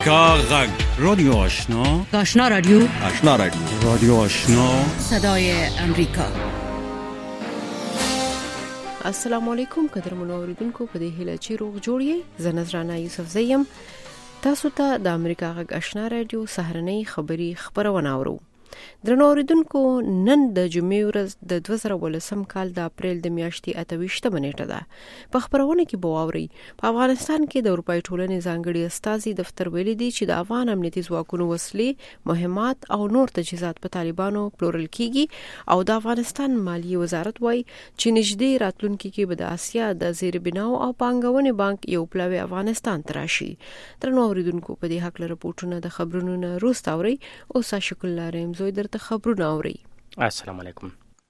کاغذ رادیو آشنا، آشنا رادیو، آشنا رادیو، رادیو آشنا، صدای امریکا. السلام علیکم قدرمنو اوریدونکو، په دې هیله چې روغ جوړ یې. زه نذرانه یوسف زیم تاسو ته د امریکا غږ آشنا رادیو سهارنۍ خبری خبرونه اورو. درنو اوریدونکو، نن د جمعې ورځ د 2018 کال د اپریل د میاشتې 28 نیټه ده. په خبرونه کې بواوري په افغانستان کې د اروپای ټولنې ځانګړي استازي دفتر ویلي دی چې د افغان امنیتي ځواکونو وسلې، مهمات او نور تجهیزات په طالبانو پلورل کیږي او د افغانستان مالیه وزارت وایي چې نږدې راتلونکي کې به د آسیا د زیربناو او پانګونې بانک یو پلاوی افغانستان ته راشي. درنو اوریدونکو، په دې حق لپاره رپورټونه د خبرونو نه وروسته اوري او شکل لرم زوی درته خبرونه اوري. السلام علیکم.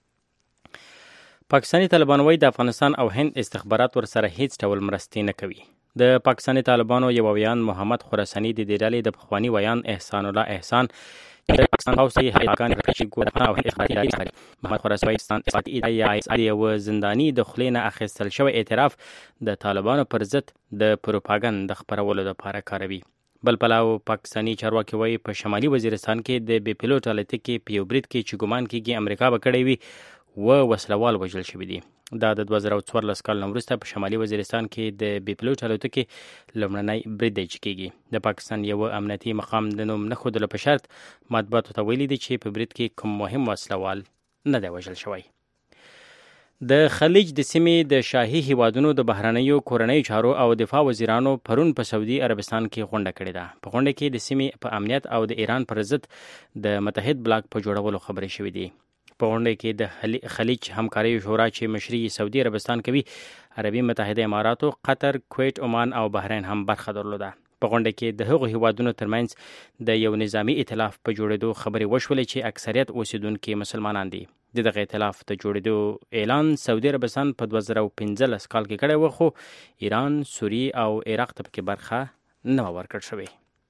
پاکستانی طالبان وایي د افغانستان او هند استخبارات ورسره هیڅ ډول مرستې نه کوي. د پاکستانی طالبانو یو ویان محمد خراسانی د دې ډلې د پخوانی ویان احسان الله احسان د پاکستان حوثي حقان رقشي ګوډ او اخباري محمد خراسانی یو زندانی د خلینه اخیستل شوی اعتراف د طالبانو پر ضد د پروپاګاندا خبرولو لپاره کاروي. بل پلاو پاکستانی چارواکي وایي په شمالي وزیرستان کې د بي پیلوټ الوتکې په یو برید کې چې ګمان کېږي امریکا به کړی وي و وسلوال وژل شوي دي. دا د 2014 کال وروسته په شمالي وزیرستان کې د بي پیلوټ الوتکې لومړنی برید دی چې کېږي. د پاکستان یو امنیتي مقام د نوم نه ښودلو په شرط مطبوعاتو ته ویلي دي چې په برید کې کوم مهم وسلوال نه دی وژل شوی. د خلیج د سیمې د شاهي هیوادونو د بهرنیو کورنیو چارو او دفاع وزیرانو پرون په سعودي عربستان کې غونډه کړې ده. په غونډه کې د سیمې په امنیت او د ایران پر ضد د متحد بلاک په جوړولو خبرې شوې دي. په غونډه کې د خلیج همکاري شورا چې مشري سعودي عربستان کوي، عربي متحده اماراتو، قطر، کویت، عمان او بحرین هم برخه درلوده. په غونډه کې د هغو هیوادونو ترمنځ د یو نظامی ائتلاف په جوړېدو خبرې وشولې چې اکثریت اوسیدونکي مسلمانان دي. دغه ائتلاف ته جوړېدو اعلان سعودي عربستان په 2015 کال کې کړی و، خو ایران، سوریه او عراق ته پکې برخه نه ورکړل شوې.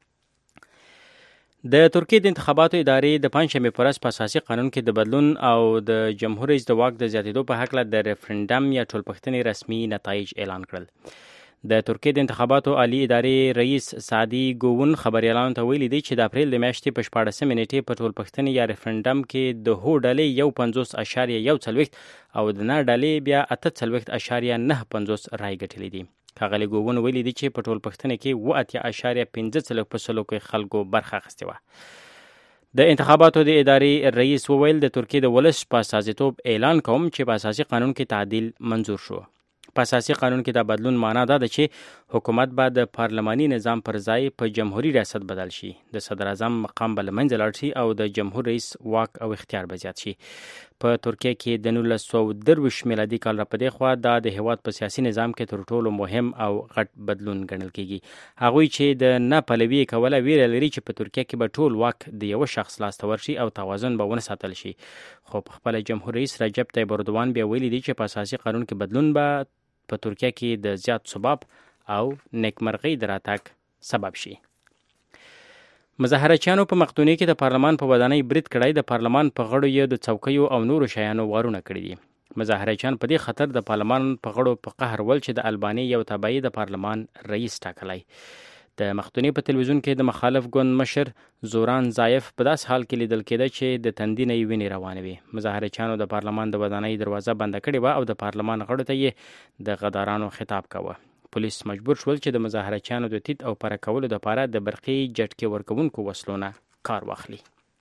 د ترکیې د انتخاباتو ادارې د پنجشنبې په ورځ په اساسي قانون کې د بدلون او د جمهور رئیس د واک د زیاتېدو په هکله د ریفرنډم یا ټولپوښتنې رسمي نتایج اعلان کړل. د ترکیې د انتخاباتو عالی ادارې رئیس سعدي ګوون خبريالانو ته ویلي دی چې د اپریل د میاشتې په 14 نیټې په ټولپوښتنې یا ریفرنډم کې د هو ډلې 51.1 او د نه ډلې بیا 48.95 رای ګټلې دي. ښاغلي ګوون ویلي دی چې په ټولپوښتنه کې 80.15% خلکو برخه اخیستې وه. د انتخاباتو د ادارې رئیس وویل د ترکیې د ولس په استازیتوب اعلان کوم چې په اساسي قانون کې تعدیل منظور شو. په اساسي قانون کې دا بدلون معنا ده چې حکومت به د پارلماني نظام پر ځای په جمهوریت ریاست بدل شي. د صدر اعظم مقام به له منځه لاړ شي او د جمهور رئیس واک او اختیار به زیات شي. په ترکیه کې د 1923 میلادي کال را پدې خوا دا د هیواد په سیاسي نظام کې تر ټولو مهم او غټ بدلون ګڼل کېږي. هغوی چې د نه پلوي کوله ویره لري چې په ترکیه کې به ټول واک د یو شخص لاس ته ورشي او توازن به ونه ساتل شي. خو په خپل جمهور رئیس رجب طیب اردوان بیا ویلي دی چې په اساسي قانون کې بدلون به په ترکیه کې د زیات ثبات او نیکمرغۍ د راتګ سبب شي. مظاهرچیانو په مقدونیه کې د پارلمان په ودانۍ برید کړی. د پارلمان په غړو یې د څوکیو او نورو شیانو وارونه کړي دي. مظاهرچیان په دې خطر د پارلمان په غړو په قهر ول چې د الباني یو تابعي د پارلمان رئیس ټاکلی. د مقدونیه په تلویزیون کې د مخالف ګوند مشر زوران زایف په داس حال کې لیدل کېده چې د تندي نه یې وینې روانې وې. مظاهرچیانو د پارلمان د ودانۍ دروازه بنده کړې وه او د پارلمان غړو ته یې د غدارانو خطاب کاوه. پولیس مجبور شول چې د مظاهرچیانو د تیت او پره کولو لپاره د برقي جټکې ورکوونکو وسلونه کار واخلي.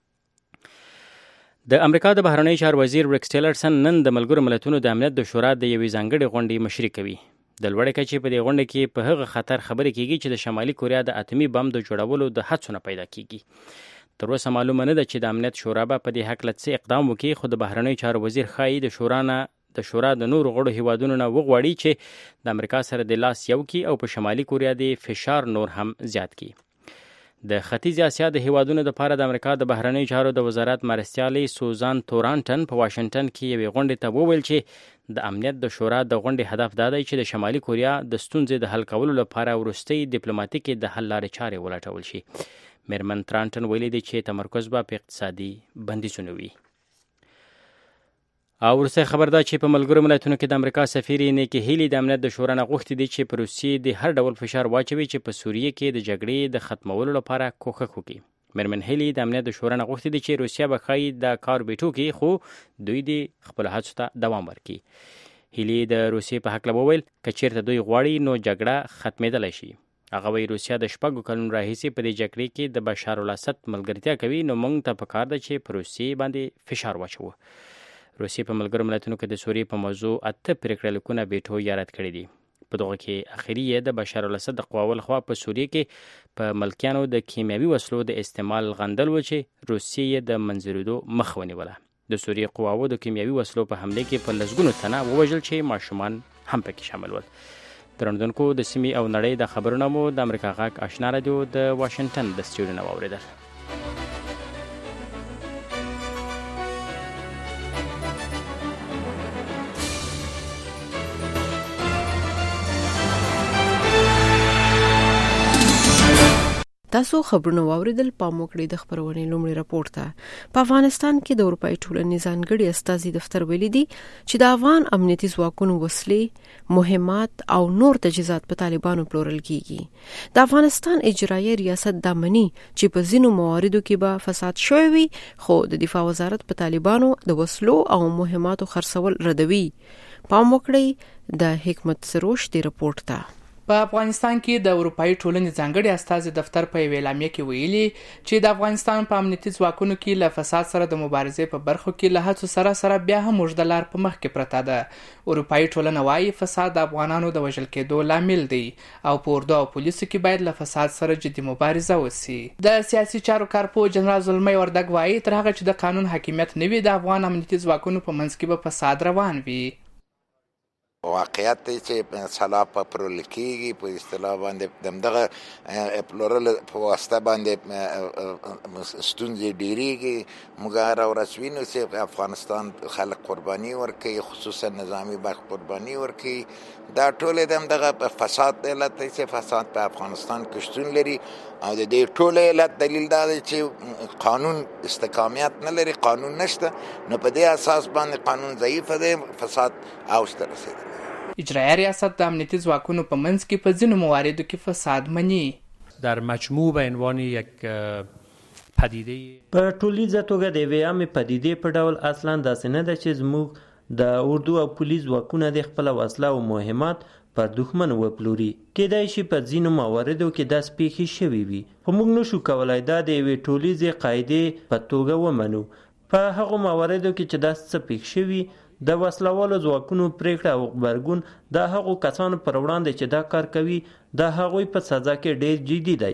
د امریکا د بهرنیو چارو وزیر ریکس ټیلرسن نن د ملګرو ملتونو د امنیت د شورا د یوې ځانګړې غونډې مشري کوي. د لوړې کچې په دې غونډه کې په هغه خطر خبرې کیږي چې د شمالي کوریا د اتمی بم د جوړولو د هڅو نه پیدا کیږي. تر اوسه معلومه نه ده چې د امنیت شورا به په دې هکله څه اقدام وکړي، خو د بهرنیو چارو وزیر ښایي د شورا د نورو غړو هیوادونو نه وغواړي چې د امریکا سره د لاس یو کړي او په شمالي کوریا د فشار نور هم زیات کړي. د ختیځ اسیا د هیوادونو لپاره د امریکا د بهرنیو چارو د وزارت مرستیالي سوزان تورانټن په واشنگټن کې یوې غونډې ته وویل چې د امنیت د شورا د غونډې هدف دا دی چې د شمالي کوریا د ستونزې د حل کولو لپاره وروستۍ ډیپلوماټیکي د حل لارې چارې ولټول شي. میرمن ترانټن ویلي دی چې تمرکز به په اقتصادي بندیزونو وي. او ورسره خبر ده چې په ملګرو ملتونو کې د امریکا سفیر نیکی هیلی د امنیت د شورا نه غوښتي دي چې په روسیې د هر ډول فشار واچوي چې په سوریه کې د جګړې د ختمولو لپاره کوښښ وکړي. مرمن هیلی د امنیت د شورا نه غوښتي دي چې روسیه به ښایي د کار بیټو کې خو دوی د خپل هڅو ته دوام ورکړي. هیلی د روسیې په حق وویل که چیرته دوی غواړي نو جګړه ختمېدلی شي. هغه وایي روسیه د 6 کلونو راهیسې په دې جګړې کې د بشار الاسد ملګرتیا کوي نو موږ ته پکار ده چې په روسیې باندې فشار واچوو. روسیې په ملګرو ملتونو کې د سوریې په موضوع 8 پریکړې لیکونه بیټو یا رد کړي دي. په دغه کې اخري یې د بشار الاسد د قواو لخوا په سوریه کې په ملکیانو د کیمیاوي وسلو د استعمال غندل و چې روسیې یې د منځورېدو مخ ونیوله. د سوریې قواو د کیمیاوي وسلو په حمله کې په لسګونو تنه ووژل چې ماشومان هم پکې شامل ول. درنوونکو د سیمې او نړۍ د خبرونو مو د امریکا غږ آشنا رادیو د واشنگټن د سټوډیو نه واوریدل. تاسو خبرونه واوریدل. پام وکړئ د خبرونې لومړی راپور ته. په افغانستان کې د اروپאי ټولنې ځانګړي استازي دفتر ویلي دي چې د افغان امنیتي ځواکونو وسلې، مهمات او نور تجهیزات په طالبانو پلورل کیږي. د افغانستان اجرایي ریاست دا مني چې په ځینو مواردو کې به فساد شوی وي، خو د دفاع وزارت په طالبانو د وسلو او مهماتو خرڅول ردوي. پام وکړئ د حکمت سروش دی راپورټ ته. په افغانستان کې د اروپאי ټولنې ځانګړي استازي دفتر په اعلامیه کې ویلي چې د افغانستان په امنیتي ځواکونو کې له فساد سره د مبارزې په برخو کې له هڅو سره بیا هم اوږده لار په مخ کې پرته ده. اروپאי ټولنه وايي فساد د افغانانو د وژل کېدو لامل دی او په اردو او پولیسو کې باید له فساد سره جدي مبارزه وشي. د سیاسي چارو کارپوه جنرال زلمی وردګ وايي تر هغه چې د قانون حاکمیت نه وي د افغان امنیتي ځواکونو په منځ کې به فساد روان وي. واقعیت دی چې سلا په پرول کېږي په اصطلاح باندې دغه پلورل په واسطه باندې ستونزې ډېرېږي. موږ هره ورځ وینو چې افغانستان خلک قرباني ورکوي، خصوصا نظامي برخ قرباني ورکوي. دا ټول د همدغه فساد علت دی چې فساد په افغانستان کې شتون لري او د دې ټول علت دلیل دا دی چې قانون استقامیت نه لري، قانون نشته، نو په دې اساس باندې قانون ضعیف دی، فساد اوج ته رسېدلی. اجرایی ریاست د امنیتي ځواکونو په منځ کې په ځینو مواردو کې فساد مني. در مجموع به عنوان یک پدیده په ټولیزه توګه د یوې عامې پدیدې په ډول اصلا داسې نه ده چې زموږ د اردو او پولیس ځواکونه د خپله وسله او مهمات پر دښمن وپلوري. کېدای شي په ځینو مواردو کې داسې پیښې شوي وي، خو موږ نشو کولی دا د یوې ټولیزې قاعدې په توګه ومنو. په هغو مواردو کې چې داسې څه پیښ شوي، د وسلوالو ځواکونو پریکړه او غبرګون د هغو کسانو پر وړاندې چې دا کار کوي د هغوی په سزا کې ډېر جدي دی.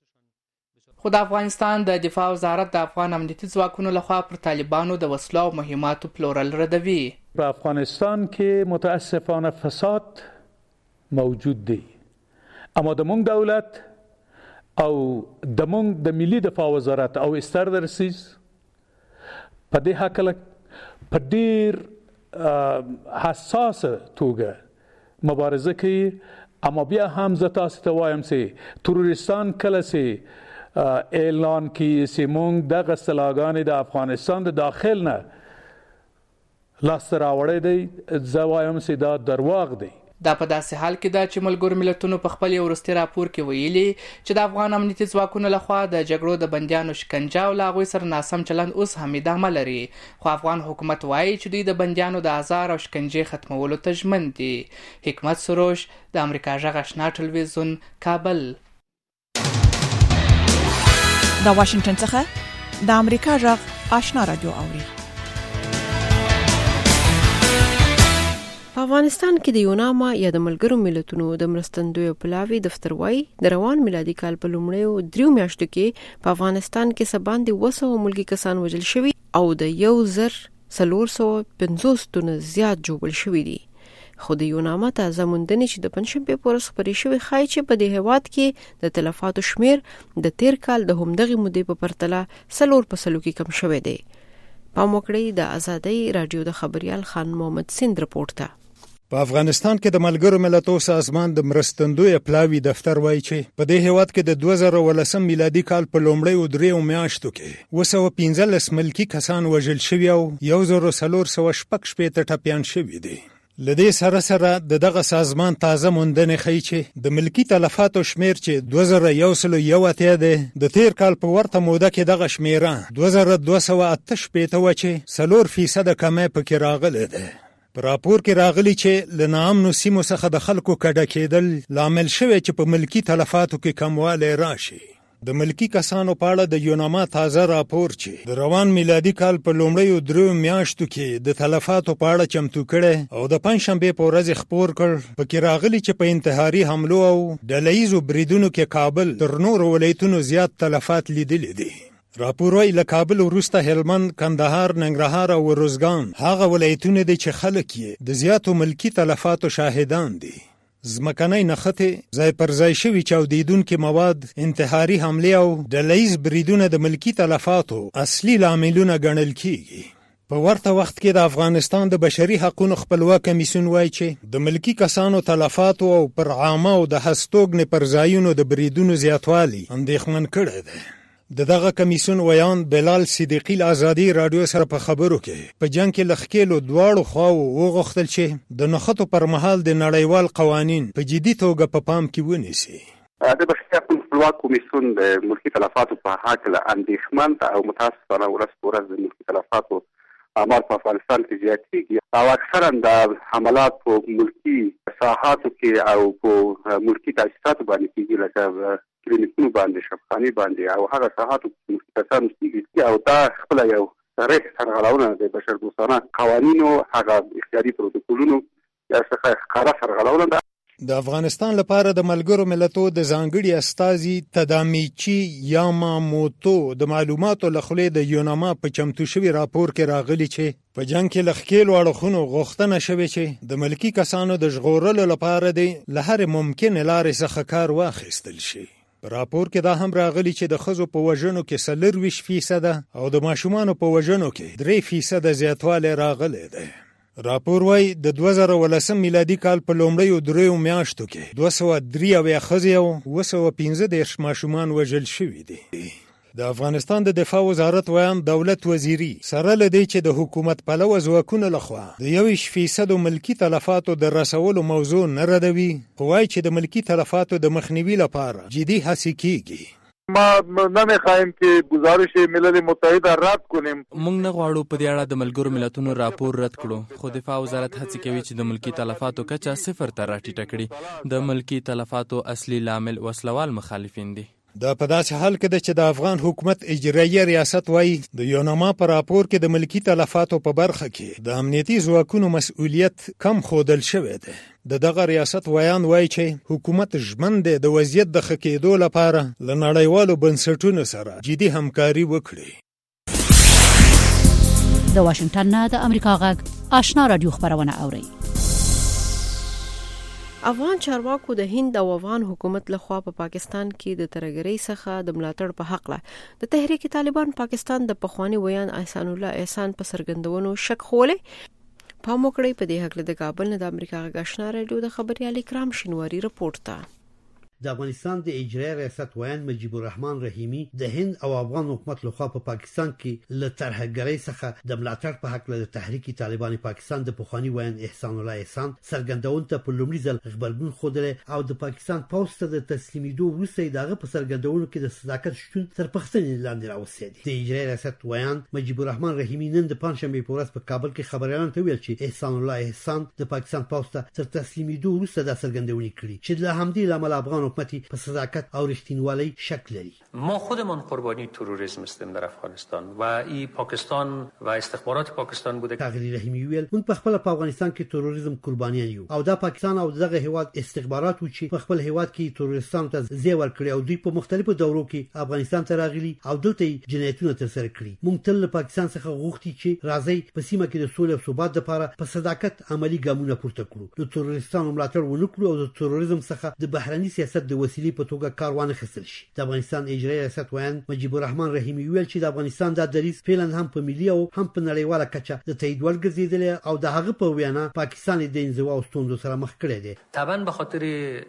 خو د افغانستان د دفاع وزارت د افغان امنیتي ځواکونو لخوا پر طالبانو د وسلو او مهماتو پلورل ردوي. په افغانستان کې متاسفانه فساد موجود دی، اما د مونږ دولت او د مونږ د ملي دفاع وزارت او استر درسیز په دې هکله په ډېر حساسه توګه مبارزه کوي. اما بیا هم زه تاسو ته وایم چې تروریستان کله چې اعلان کوي چې موږ دغه اصطلاحګانې د افغانستان د داخل نه لاسته راوړی دی، زه وایم چې دا درواغ دی. دا په داسې حال کې ده چې ملګرو ملتونو په خپل یو وروستي راپور کې ویلي چې د افغان امنیتي ځواکونو لخوا د جګړو د بندیانو شکنجه او له هغوی سره ناسم چلند اوس هم ادامه لري. خو افغان حکومت وایي چې دوی د بندیانو د ازار او شکنجې ختمولو ته ژمن دي. حکمت سروش د امریکا غږ آشنا ټلویزیون، کابل. د واشنگټن څخه د امریکا غږ آشنا رادیو اوري. په افغانستان کې د یوناما یا د ملګرو ملتونو د مرستندویو پلاوي دفتر وايي د روان میلادي کال په لومړیو 3 میاشتو کې په افغانستان کې سباندې 200 ملکی کسان وژل شوي او د 1450 تنه زیات جوړل شوي دي. خو د یوناما تازه موندنې چې د پنځشنبې په ورځ خپرې شوې ښایي چې په دې هېواد کې د تلفاتو شمیر د تیر کال د همدغې مودې په پرتله 4% کې کم شوی دی. پام وکړئ د ازادۍ رادیو د خبريال خان محمد سیند رپورټ ته. په افغانستان کې د ملګرو ملتونو سازمان د مرستندوی پلاوی دفتر وایي چې په دې هیواد کې د 2013 میلادي کال په لومړیو 3 میاشتو کې 215 ملکی کسان وژل شوي او 1416 ټپیان شوي دي. لدې سره دغه سازمان تازه موندنې ښیي چې د ملکی تلفاتو شمیر چې 2001 دی د تیر کال په ورته موده کې دغه شمیره 2288 و چې 4% کمه پکې راغله ده. په راپور کې راغلی چې له ناامنو سیمو څخه د خلکو کډه کېدل لامل شوی چې په ملکی تلفاتو کې کموالی راشي. د ملکی کسانو په اړه د یوناما تازه راپور چې د روان میلادي کال په لومړیو 3 میاشتو کې د تلفاتو په اړه چمتو کړي او د پنځشنبه په ورځ خبر کړ پکې راغلی چې په انتحاري حملو او ډلهیزو بریدونو کې کابل تر نورو ولایتونو زیات تلفات لیدلي دي. راپور وايي له کابل وروسته هلمند، کندهار، ننګرهار او روزګان هغه ولایتونه دي چې خلک یې د زیاتو ملکی تلفاتو شاهدان دي. ځمکنۍ نښتې، ځای پر ځای شوي چاودیدونکي مواد، انتحاري حملې او ډلهیز بریدونه د ملکی تلفاتو اصلي لاملونه ګڼل کیږي. په ورته وخت کې د افغانستان د بشري حقوقو خپلواک کمیسیون وایي چې د ملکی کسانو تلفاتو او پر عامه او د هستوګنې پر ځایونو د بریدونو زیاتوالی اندېښمن کړی دی. دغه کمیسیون ویان بلال صدیقی آزادی رادیو سره په خبرو کې په جنگ کې لخکېلو دواړو خواو وغوښتل چې د نښتو پر مهال د نړیوال قوانین په جدي توګه په پام کې ونیسي. د بشري حقوقو خپلواک کمیسیون د ملکی تلفاتو په حق له اندېښمن او متاسفانه ورځ د ملکی تلفاتو اعمال په افغانستان کې زیاتېږي او اکثرا د حملات په ملکی ساحاتو کې او په ملکی تاسیساتو باندې کېږي لکه کلینیکونو باندې، شفاخانې باندې او هغه ساحاتو کې کسان کېږي او دا خپله یو صریح سرغړونه د بشردوستانه قوانینو هغه اختیاري پروتوکولونو څخه ښکاره سرغړونه ده. د افغانستان لپاره د ملګرو ملتونو د ځانګړي استازي تدامیچی یاماموتو د معلوماتو له خولې د یوناما په چمتو شوي راپور کې راغلي چې په جنگ کې لخکېلو اړخونو غوښتنه شوې چې د ملکی کسانو د ژغورلو لپاره د له هرې ممکنې لارې څخه کار واخیستل شي. په راپور کې دا هم راغلی چې د ښځو په وژنو کې 24% او د ماشومانو په وژنو کې 3% زیاتوالی راغلی دی. راپور وايي د 2013 میلادي کال په لومړیو 3 میاشتو کې 203 ښځې او 215 ماشومان وژل شوي دي. د افغانستان د دفاع وزارت ویان دولت وزیری سره لدی چې د حکومت پلوه ځواکونو لخوا د 1% ملکی تلفاتو د رسولو موضوع نه ردوي، خو وايي چې د ملکی تلفاتو د مخنیوي لپاره جدي هڅې کیږي. ما نمیخوایم که گزارش ملل متحد رد کنیم. موږ نه غواړو په دې اړه د ملګرو ملتونو راپور رد کړو، خو دفاع وزارت هڅه کوي چې د ملکی تلفاتو کچه 0 ته راټیټه کړي. د ملکی تلفاتو اصلي لامل وسلوال مخالفین دي. دا په داسې حال کې ده چې د افغان حکومت اجرایي ریاست وایي د یوناما په راپور کې د ملکی تلفاتو په برخه کې د امنیتي ځواکونو مسؤلیت کم ښودل شوی دی. دغه ریاست ویان وایي چې حکومت ژمن دی د وضعیت د ښه کېدو لپاره له نړیوالو بنسټونو سره جدي همکاري وکړي. د واشنگټن نه د امریکا غږ آشنا رادیو خبرونه اوري. افغان چارواکو د هند او افغان حکومت لخوا په پاکستان کې د ترګرۍ څخه د ملاتړ په حق له د تحریک طالبان پاکستان د پخوانی ویان احسان الله احسان په سرګندونو شک خوله پاموکړی. په دې حق له د کابل نه د امریکا غږ آشنا رادیو د خبريال اکرام شینواری رپورټ ته. د افغانستان د اجرایي ریاست ویان مجیب الرحمن رحیمی د هند او افغان حکومت لخوا په پاکستان کې له ترهګرۍ څخه د ملاتړ په حق له تحریک طالبان پاکستان د پخوانی ویان احسان الله احسان سرګندون ته په لومړي ځل خبرګون خوده او د پاکستان پوسټ ته د تسلیمیدو وروسته دغه په سرګندونو کې د صداقت شتون تر پښتنې لاندې راوستي. د اجرایي ریاست ویان مجیب الرحمن رحیمی نن د پنځشنبه په ورځ په کابل کې خبريالانو ته ویل چې احسان الله احسان د پاکستان پوسټ تر تسلیمیدو وروسته د سرګندونې کړې چې له همدې لامل افغان حکومت په صداقت او رښتینولۍ شک لري. ما خودمان قربانی تروریسم هستیم در افغانستان و ای پاکستان و استخبارات پاکستان بوده. تغییر رحیمی ویل موږ په خپل په افغانستان کې تروریسم قربانیان یو او دا پاکستان او دغه هیواد استخبارات و چې په خپل هیواد کې تروریستانو ته ځای ورکړي او دوی په مختلفو دورو کې افغانستان ته راغلي او دلته جنایتونه ترسره کړي. موږ تل له پاکستان څخه غوښتي چې راځي په سیمه کې د سولې او ثبات لپاره په صداقت عملی ګامونه پورته کړو، د تروریستانو ملاتړ ونکړو او د تروریزم څخه د بهرني سیاست مقصد د وسیلې په توګه کار وانه خستل شي. د افغانستان اجرایي ریاست ویان مجیب الرحمن رحیمی ویل چې د افغانستان د دریځ فعلا هم په ملي او هم په نړیواله کچه د تایید وړ ګرځیدلی او د هغه په وینا پاکستان د انزوا او ستونزو سره مخ کړی دی. طبعا به خاطر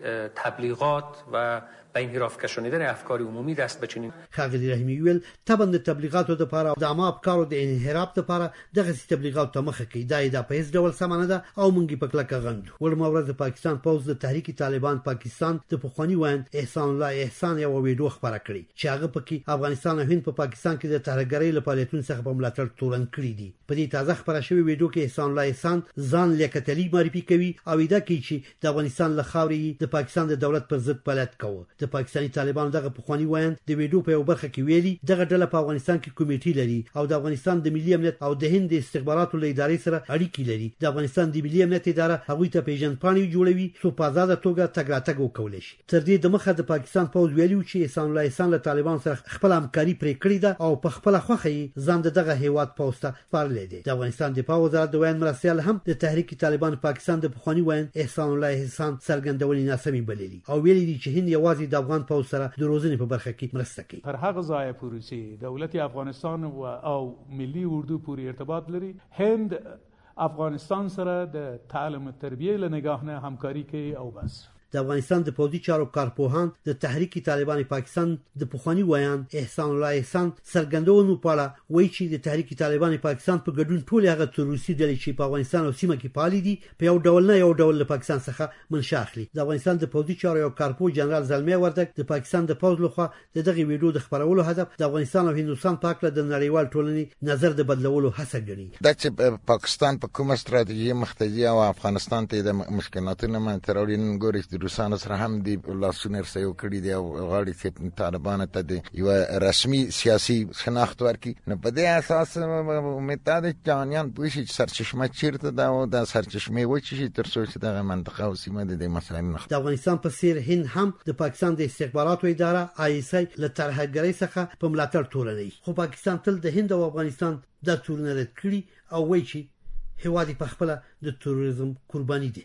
تبلیغات و به انحراف کشانیدن افکار عمومی دست به چنین ښاغلي رحیمی ویل طبعا د تبلیغاتو لپاره او د عامه افکارو د انحراف لپاره دغه تبلیغات ته مخه کوي. دا په هیڅ ډول سم نه ده او مونږ په کلکه غندو. ولما ورځ د پاکستان پوز د تحریک طالبان پاکستان د پخوانی ویاند احسان الله احسان یو ویډیو خبره کړې چې هغه پکې افغانستان او هند په پاکستان کې د ترهګرۍ لپاره فعالیتونو څخه په ملاتړ تورن کړی دي. په دې تازه خبره شوی ویډیو کې احسان الله احسان ځان لیاقتي معرفي کوي او دا کوي چې د افغانستان له خاورې د پاکستان د دولت پر ضد فعالیت کوي. د پاکستاني طالبان دغه پخوانی ویاند د ویډیو په یو برخه کې ویلي دغه ډله په افغانستان کې کمیټې لري او د افغانستان د ملي امنیت او د هند د استخباراتو له ادارې سره اړیکې لري. د افغانستان د ملي امنیت اداره هغوی ته پیژندپاڼې جوړوي څو په آزاده توګه تګ راتګ وکولی شي. تر دې د مخه د پاکستان پوز ویلي چې احسان الله احسان له طالبان سره خپل همکاري پرې کړې ده او په خپله خوښه یې ځان دغه هیواد پوز ته سپارلی دی. د افغانستان دفاع وزارت د ویاند مرستیال هم د تحریک طالبان پاکستان د پخواني ویاند احسان الله احسان څرګندونې ناسمې بللي او ویلي دي چې هند یوازې د افغان پوز سره د روزنې په برخه کې مرسته کوي. هر هغه ځای پورې چې دولت افغانستان او ملي اردو پورې ارتباط لري هند افغانستان سره د تعلیم و تربیه له نگاه نه همکاري کوي او بس. د افغانستان د پوځي چارو کارپوهان د تحریک طالبان پاکستان د پخوانی ویاند احسان الله احسان څرګندونو په اړه وایي چې د تحریک طالبان پاکستان په ګډون ټول هغه تروریستي ډلې چې په افغانستان او سیمه کې فعال دي په یو ډول نه یو ډول له پاکستان څخه منشأ اخلي. د افغانستان د پوځي چارو یو کارپوه جنرال زلمی وردګ د پاکستان د پوځ لخوا دغه ویډیو د خبرولو هدف د افغانستان او هندوستان په اړه د نړیوال ټولنې نظر د بدلولو هڅه ګڼي. دا چې پاکستان په کومه ستراتیژي مختزي او افغانستان ته د مشکلاتونو منځته راوړي نن ګوري چې روسانو سره هم دی لاسونه رسیو کړی دی او غاړي چې طالبان ته دی یو رسمي سیاسي شناخت ورکړي. نو په دې اساس متاد جانیان پوښي چې سرچشمه چیرته دا او د سرچشمه و چې تر څو چې د منطقه او سیمه د مسایل نه. د افغانستان په څیر هند هم د پاکستان د استخباراتو اداره ISI له ترهګرۍ څخه په ملاتړ تورنوي خو پاکستان تل د هند او افغانستان د تورن رد کړي او وایي چې هوادي په خپل د تروریزم قرباني دي.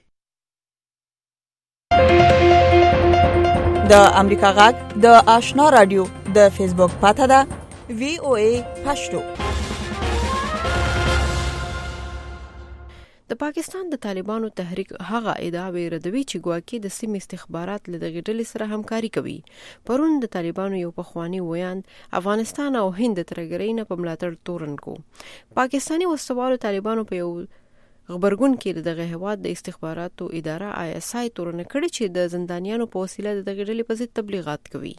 د امریکا غږ د آشنا رادیو د فیسبوک پاته ده VOA پښتو. د پاکستان د طالبانو تحریک هغه ادعاوې ردوي چې ګواکې د سیمې استخبارات له دغې ډلې سره همکاري کوي. پرون د طالبانو یو پخوانی ویاند افغانستان او هند د ترهګرۍ نه په ملاتړ تورن کو. پاکستاني وسوالو طالبانو په یو خبرګون کې دغه هواد د استخباراتو اداره ISI تورن کړي چې د زندانیانو په وسیله د دغه ډلې په ضد تبلیغات کوي.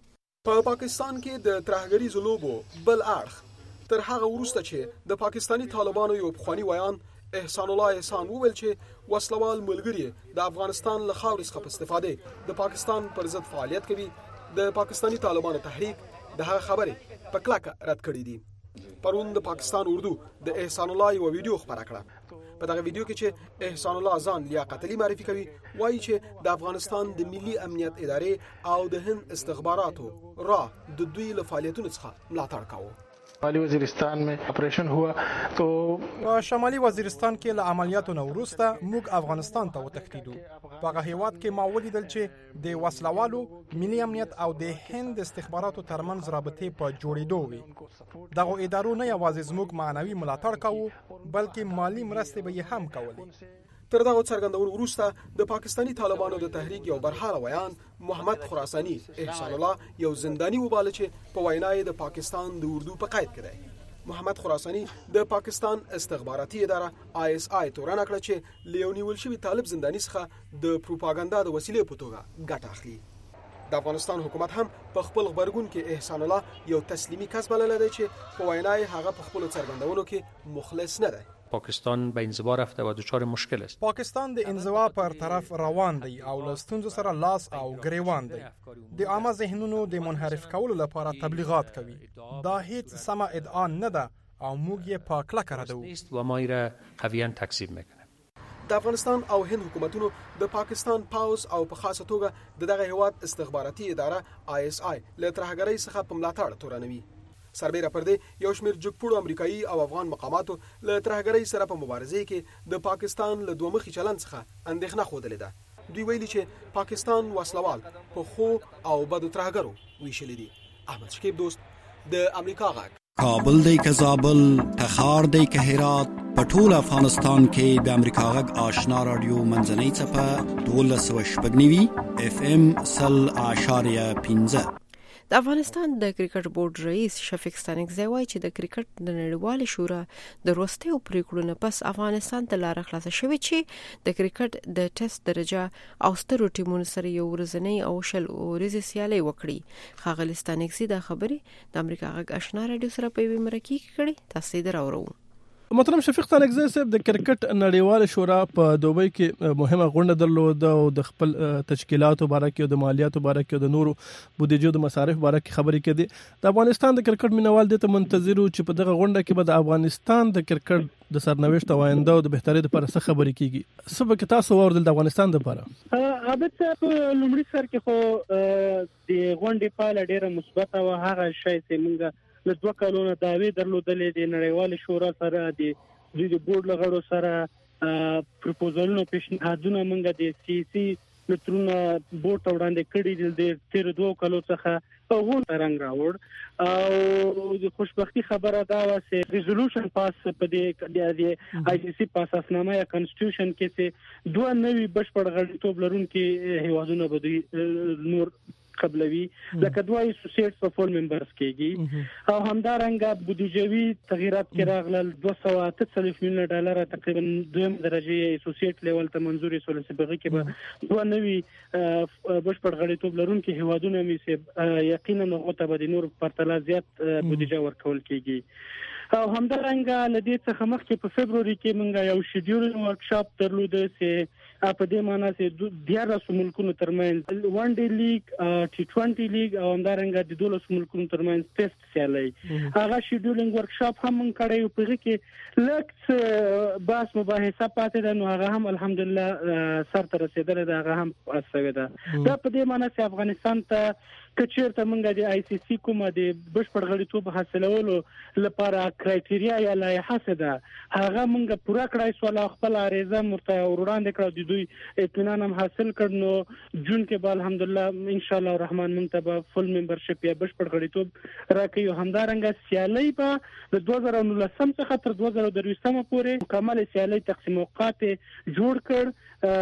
په پاکستان کې د ترهګری ظلمو بل اړخ تر هغه وروسته چې د پاکستاني طالبانو یو پخوانی ویاند احسان الله احسان وویل چې وسلوال ملګری د افغانستان له خاورې څخه په استفاده د پاکستان پر ضد فعالیت کوي. د پاکستاني طالبانو تحریک د هغه خبرې په کلکه رد کړې دي. پرون د پاکستان اردو د احسان الله یو ویډیو خبره کړه. په دغه ویډیو کې چې احسان الله ځان لیاقتي معرفي کوي وایي چې د افغانستان د ملي امنیت ادارې او د هند استخباراتو را د دوی له فعالیتونو څخه ملاتړ کاوه. شمالي وزیرستان میں آپریشن ہوا تو شمالي وزیرستان کې له عملیاتو نه وروسته موږ افغانستان ته وتښتیدو. په هغه هیواد کې ما ولیدل چې د وسلوالو ملي امنیت او د هند استخباراتو ترمنځ رابطې په جوړېدو وي. دغه ادارو نه یوازې زموږ معنوي ملاتړ کاوه بلکې مالی مرستې به یې هم کولې. تر دغه څرګندونو وروسته د پاکستاني طالبانو د تحریک یو برحاله ویاند محمد خراساني احسان الله یو زنداني وباله چې په وینا یې د پاکستان د اردو په قید کې دی. محمد خراساني د پاکستان استخباراتي اداره ISI تورن کړ چې لیونیول شوی طالب زنداني څخه د پروپاګاندا د وسیلې په توګه ګټه اخلي. د افغانستان حکومت هم په خپل خبرګون کې احسان الله یو تسلیمي کس بللی دی چې په وینا یې هغه په خپل څرګندونو کې مخلص نه دی. پاکستان به انزوا رفته و دچار مشکل است. پاکستان د انزوا پر طرف روان دی او له ستونزو سره لاس او گریوان دی. د عامه ذهنونو د منحرف کولو لپاره تبلیغات کوي. دا هیڅ سمه ادعا نه ده او موږ یې په کلکه ردوو و ما را قویا تکذیب میکنه. د افغانستان او هند حکومتونو د پاکستان پاوز او په خاصه توګه دغه هیواد استخباراتي اداره ISI له ترهګرۍ څخه په ملاتړ تورنوي. سربیره پر دې یو شمېر جګپوړو امریکایي او افغان مقاماتو له ترهګرۍ سره په مبارزې کې د پاکستان له دوه مخي چلند څخه اندېښنه ښودلې ده. دوی ویلي چې پاکستان وسلوال په خو او بدو ترهګرو ویشلې دي. احمد شکیب دوست د امریکا غږ. کابل دی که زابل، تخار دی که هرات، په ټول افغانستان کې د امریکا غږ آشنا رادیو منځنۍ څپه 1290 FM 100.15. د افغانستان د کرکټ بورډ رئیس شفیق ستانکزی وایي چې د کرکټ د نړیوالې شورا د وروستیو پریکړو نه پس افغانستان ته لاره خلاصه شوې چې د کرکټ د ټیسټ درجه او سترو ټیمونو سره یو ورځنی او شل ورځې سیالي وکړي. ښاغلي ستانکزی دا خبرې د امریکا غږ آشنا رادیو سره په یوه مرکه کې کړې. تاسو یې دراورو. محترم شفیق ستانکزی صاحب، د کرکټ نړیواله شورا په دوبۍ کې مهمه غونډه درلوده او د خپل تشکیلاتو باره کې او د مالیاتو باره کې او د نورو بودیجو د مصارف باره کې خبرې کړي. د افغانستان د کرکټ مینوال دې ته منتظر وو چې په دغه غونډه کې به د افغانستان د کرکټ د سرنوشت او آینده او د بهترۍ لپاره څه خبرې کیږي. سبا کې تاسو ورول د افغانستان لپاره عابد صاحب لومړي سر کې خو د غونډې پاله ډیره مثبت او هغه شی چې موږ له 2 کلونو داوی درلودلې د نړیوال شورا سره د بورډ لغړو سره پروپوزلونو پیشنهادونه موږ د سیاسي لترونه بورډ ته وړاندې کړي د تیر 2 کلو څخه په غون رنګ راوړ او د خوشبختی خبره دا و چې ریزولوشن پاس په د آی سی سی په اساسنامه یا کنسټیټیوشن کې چې 2 نوي بشپړ غړیتوب لرونکي هیوادونه به نور قبلوي لکه دوه اسوسییټس په فول ممبرز کېږي او همدارنګه بودیجوي تغیرات کې راغلل. 248 میلیون ډالر تقریبا دویم درجه اسوسییټ لیول ته منځوري شول چې بغي کې به دوه نوي بشپړ غړیتوب لرونکي هیوادونه مې سي یقینا هغه به د نور پرتله زیات بودیجه ورکول کېږي. او همدارنګه لدې څخه مخکې په فبروري کې موږ یو شیډیول ورکشاپ درلوده چې په دې معنی چې 14 ملکونو ترمنځ ون ډے لیگ، ټي20 لیگ او همدارنګه د 12 ملکونو ترمنځ ټیسټ سیالي هغه شیډیولینګ ورکشاپ هم موږ کړی. په هغه کې لکه باس مباحثه پاتې ده، نو هغه هم الحمدلله سر ته رسیدل ده، هغه هم اسوي ده. دا په دې معنی چې افغانستان ته کچیرته موږ د آی سی سی کومه د بشپړ غړیتوب حاصلولو لپاره کرایټیریا یا لایحه ده هغه موږ پوره کړای سو، خپل عریضه مرته وړاندې کړو، د دوی اطمینان هم حاصل کړ. نو جون کې به الحمدلله ان شاء الله الرحمن موږ ته به فل ممبرشپ یا بشپړ غړیتوب راکړي. همدارنګه سیالي به د 2019 څخه تر 2023 پورې مکمل سیالي تقسیم اوقات جوړ کړ.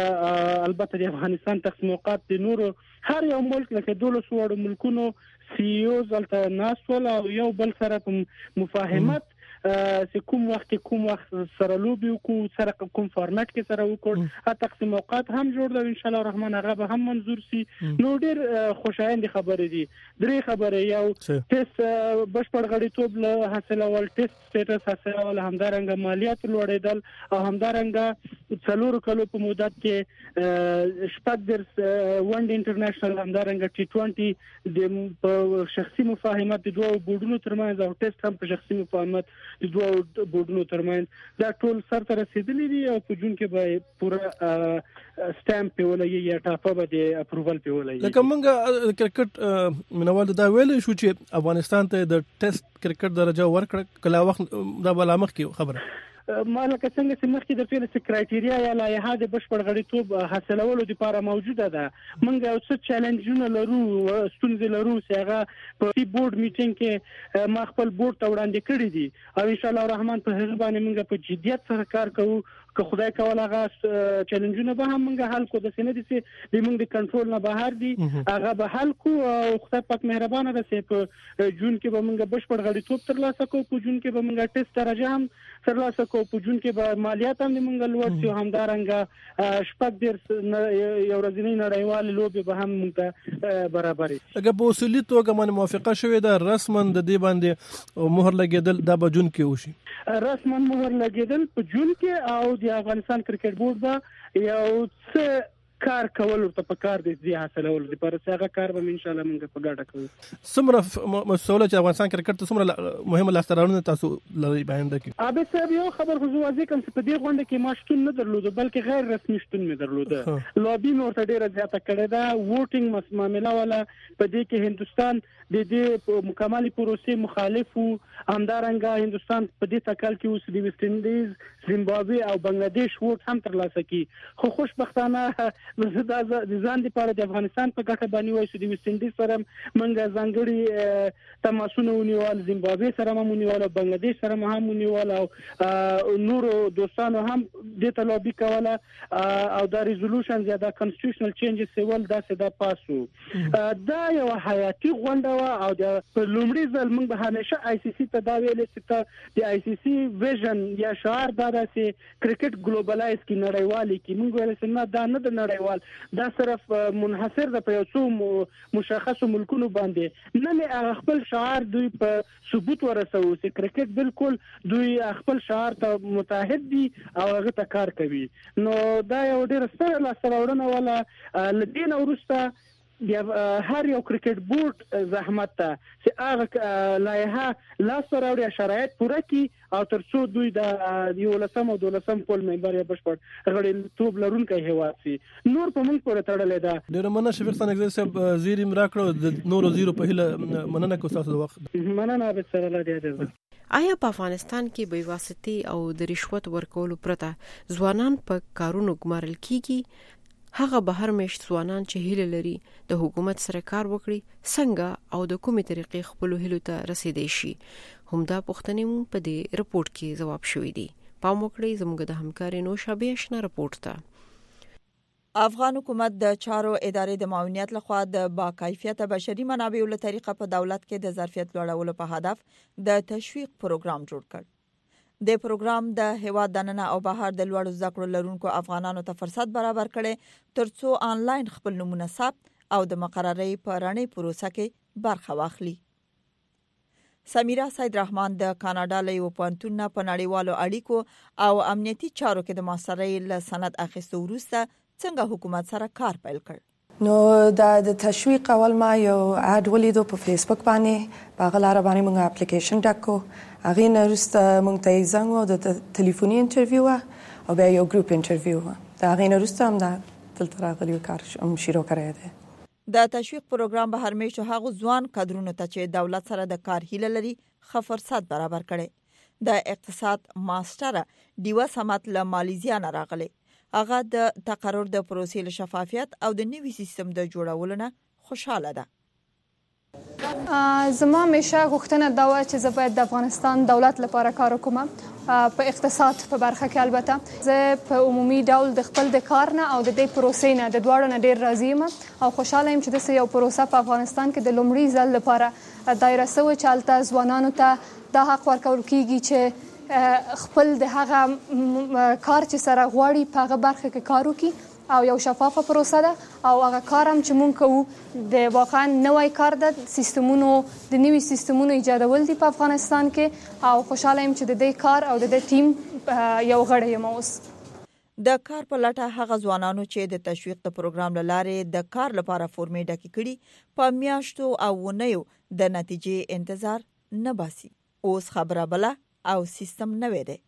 البته د افغانستان تقسیم اوقات د نورو هر یو ملک لکه 12 ملکونو سی او زلته ناسول او یو بل سره په مفاهمت چې کوم وخت سره لوبي او سره کوم فارمټ کې سره وکړ تقسیم اوقات هم جوړ دی ان شاء الله الرحمن هغه به هم منظور سي. نو ډیر خوشاینده خبرې دي. درې خبرې، یو ټیسټ بشپړ غړیتوب له حاصلول، ټیسټ سټیټس حاصلول، همدارنګه مالیات لوړېدل او همدارنګه 4 کلو په مدت کې شپږ درس ون ډے انټرنیشنل، همدارنګه ټي20 د شخصي مفاهمت د دوه بورډونو ترمنځ او ټیسټ هم په شخصي مفاهمت د دوه بورډونو ترمنځ دا ټول سر ته رسیدلی دي او په جون کې به پوره سټامپ په ولایي یا ټاپه به د اپروval په ولایي. لکه موږ کرکټ منوال دا ویل شو چې افغانستان ته د ټیسټ کرکټ درجه ورکړه کله وخت دا بل مخ کې خبره مالکه څنګه چې مخکې د ټول سکرټریټیا یا لایحه د بشپړ غړیتوب حاصلولو لپاره موجوده ده. موږ یو څه چیلنجونه لرو، ستونزې لرو چې هغه په بورډ میټینګ کې ما خپل بورډ ته وړاندې کړی دي او ان شاء الله الرحمن په هغه باندې موږ په جدیت سره کار کوو. که خدای کول هغه چیلنجونه به هم موږ حل کو، د سینې دي چې د موږ د کنټرول نه بهر دي هغه به حل کو او خدای پاک مهربانه ده چې په جون کې به موږ بشپړ غړیتوب ترلاسه کوو، په جون کې به موږ ټیسټ درجه هم ترلاسه کوو، په جون کې به مالیات هم موږ لوړ شي، همدارنګه شپږ درس یو ورځنی نړیوال لوبي به هم موږ برابر شي. اګه په اصولي توګه باندې موافقه شوې ده رسما د دې باندې مهر لګیدل دا به جون کې وشي، رسما مهر لګیدل په جون کې او د افغانستان کرکټ بورډ به یو څه کار کول ورته په کار دي حاصلول دي پر څنګه کار به ان شاء الله موږ په ګډه کوو. سمره مسوله چې افغانستان کرکټ ته سمره مهمه لاسته تاسو لري باندې کې ابي صاحب یو خبر خو واضح کوم چې په دې غونډه کې ما شتون نه درلوده بلکې غیر رسمي شتون مې درلوده. لوبي مې ورته ډیره زیاته کړې ده، ووټینګ معاملې ولا په دې کې هندستان د دې مکمل پروسې مخالف وو، همدارنګه هندستان په دې تکل کې اوس د ویسټ انډیز، زیمبابوې او بنگلاديش ووټ هم ترلاسه کړي. خو خوشبختانه دا د ځان لپاره د افغانستان په ګټه باندې وایي چې د ویسټ انډیز سره موږ ځانګړي تماسونه ونیول، زیمبابوې سره هم ونیول، بنگلاديش سره هم ونیول او نورو دوستانو هم د ته لابي کوله او دا ریزولوشن یا دا کانسټیټیوشنل چینجز سیول دا څه د پاسو دا یو حیاتي غونډه او د لومړي ځل موږ به همیشه آی سی سی ته دا ویل چې د آی سی سی ویژن یا شعار دا چې کرکټ ګلوبلایز کی نړیوالي کی موږ ویل چې نه دا نه د نړیوال دا صرف منحصر د په یو څو مشخصو ملکونو باندې نه مې خپل شعار دوی په ثبوت ورسو چې کرکټ بالکل دوی خپل شعار ته متحد دي او هغه ته کار کوي. نو دا یو ډېر ستر لاسته ولا لدین ورسته بیا هر یو کرکټ بورډ زحمت ته چې هغه لایحه لاس راوړي شرایط پوره کړي او ترڅو دوی د 11 او 12 پول ممبر یا بشپړ غړي توپ لرونکي هیواد سي. نور په موږ پورې تړلې ده. ډېر مننه شفیق سنگزی صاحب زیر امرا کړو د نورو زیرو په هله مننه کوم تاسو د وخت مننه به سره الله دې. آیا په افغانستان کې بې واسطې او د رشوت ورکولو پرته ځوانان په کارونو ګمارل کیږي؟ هغه بهر مېشت ځوانان چې هیله لري د حکومت سره کار وکړي څنګه او د کومې طریقې خپل هیلو ته رسیدای شي؟ همدا پوښتنې مو په دې رپورت کې ځواب شوې دي. پام وکړئ زموږ د همکاري نوشابه آشنا رپورت ته. افغان حکومت د چارو ادارې د معاونیت لخوا د باکیفیته بشري منابعو له طریقه په دولت کې د ظرفیت لوړولو په هدف د تشویق پروګرام جوړ کړ. د پروګرام د هیواد دننه او بهر د لوړ زده کړو لرونکو افغانانو ته فرصت برابر کړي ترڅو آنلاین خپل نمونه ثبت او د مقرري په رڼې پروسه کې برخه واخلي. سمیرا سید رحمان د کاناډا له یو پوهنتون په نړیوالو اړیکو او امنیتي چارو کې د ماسترۍ له سند اخیستو وروسته څنګه حکومت سره کار پیل کړ. نو د تشویق اول ما یو اډ ولیدو په فیسبوک باندې په غلاره باندې موږ اپلیکیشن ډکو هغه نرسته موږ ته زنګ او د ټلیفوني انټرویو او بیا یو ګروپ انټرویو دا هغه نرسته هم دا دلته راغلی کار شروع کړی دی. د تشویق پروګرام به هر میاشت هغه ځوان کادرونو ته چې دولت سره د کار هیله لري ښه فرصت برابر کړي. د اقتصاد ماستر دیوا سمات له مالیزیا نه راغلی. هغه د تقرر د پروسې له شفافیت او د نوي سیستم د جوړولو نه خوشاله ده. زما همیشه غوښتنه دا و چې زه باید د افغانستان دولت لپاره کار وکړم په اقتصاد په برخه کې. البته زه په عمومي ډول د خپل د کار نه او د دې پروسې نه د دواړو نه ډیر راضي یم او خوشاله یم چې د یو پروسه په افغانستان کې د لومړي ځل لپاره دایره سوی چې هلته ځوانانو ته دا حق ورکول کیږي چې خپل د هغه کار چې سره غواړي په هغه برخه کې کار وکړي او یو شفافه پروسه ده او هغه کار هم چې مونږ کوو د واقعا نوی کار ده. سیستمونو د نوي سیستمونو ایجادول دي په افغانستان کې او خوشاله یم چې د دې کار او د دې ټیم یو غړی یم. اوس د کار په لټه هغه ځوانانو چې د تشویق د پروګرام لاره د کار لپاره فورمې ډکې کړي په میاشتو او ونیو د نتیجې انتظار نه باسي. اوس خبره بله او سیستم نوی دی.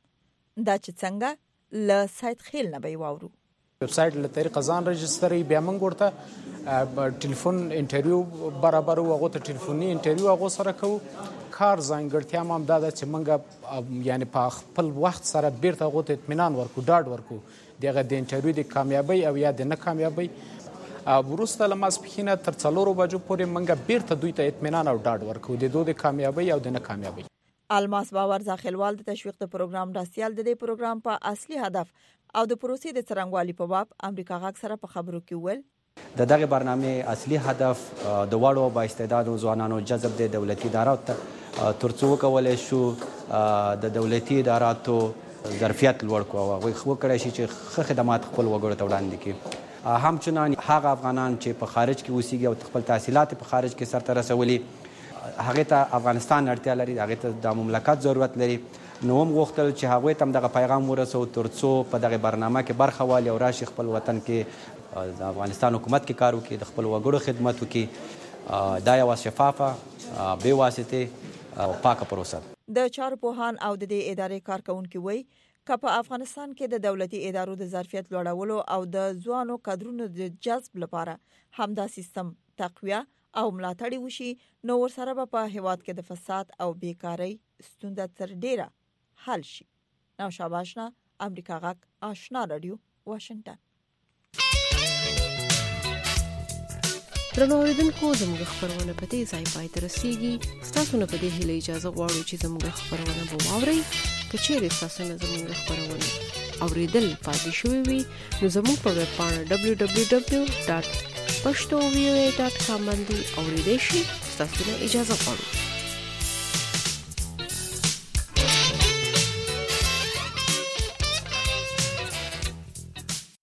دا چې څنګه له سایت خیل نه به واورو. ویب سایټ له طریقه ځان رجستري بیا موږ ورته ټلیفون انټرویو برابر وغو ته ټلیفوني انټرویو هغه سره کوو. کار ځانګړتیا هم دا ده چې موږ یعنی په خپل وخت سره بیرته هغه ته اطمینان ورکو ډاډ ورکو دغه د انټرویو د کامیابی او یا د نه کامیابی وروسته له ماسپښینه تر 4 بجو پورې موږ بیرته دوی ته اطمینان او ډاډ ورکو د دوی د کامیابی او د نه کامیابی. الماس باور ځاخلوال د تشویق د پروګرام راسیال د دې پروګرام په اصلي هدف او د پروسې د څرنګوالي په باب امریکا غاک سره په خبرو کې ویل د دغه برنامه اصلي هدف د وړو با استعدادو ځوانانو جذب د دولتي ادارات ترڅو کولای شو د دولتي اداراتو ظرفیت لوړ کو او خو کړی شي چې ښه خدمات خپل وګړو ته وړاندې کړي. همچنان هغه افغانان چې په خارج کې اوسېږي او خپل تحصیلات په خارج کې سرته رسولي هغه ته افغانستان اړتیا لري، هغه ته د مملکت ضرورت لري. نو هم غوښتل چې هغه ته دغه پیغام ورسو ترڅو په دغه برنامه کې برخه والی او راشي خپل وطن کې د افغانستان حکومت کې کار وکړي، د خپل وګړو خدمت وکړي. دا یو شفافه بې واسطې او پاکه پروسه. د چارو پوهان او د دې ادارې کارکونکو وایي که په افغانستان کې د دولتي ادارو د ظرفیت لوړولو او د ځوانو کادرونو د جذب لپاره همدا سیستم تقویه او ملاتړ وشي نو ورسره به په هیواد کې د فساد او بیکاری ستونزه تر ډیره حل شي. نوشابه آشنا، امریکا غاک آشنا رادیو، واشنگټن. درنو اوریدونکو زموږ خبرونه په دې ځای پای ته رسیږي. تاسو نه په دې هیله اجازه غواړو چې زموږ خبرونه به واورئ. که چیرې تاسو نه زموږ خبرونه اوریدل پاتې شوي وي نو زموږ په ویب پاڼه www.pashtovoa.com باندې اوریدئ شئ. تاسو نه اجازه غواړو.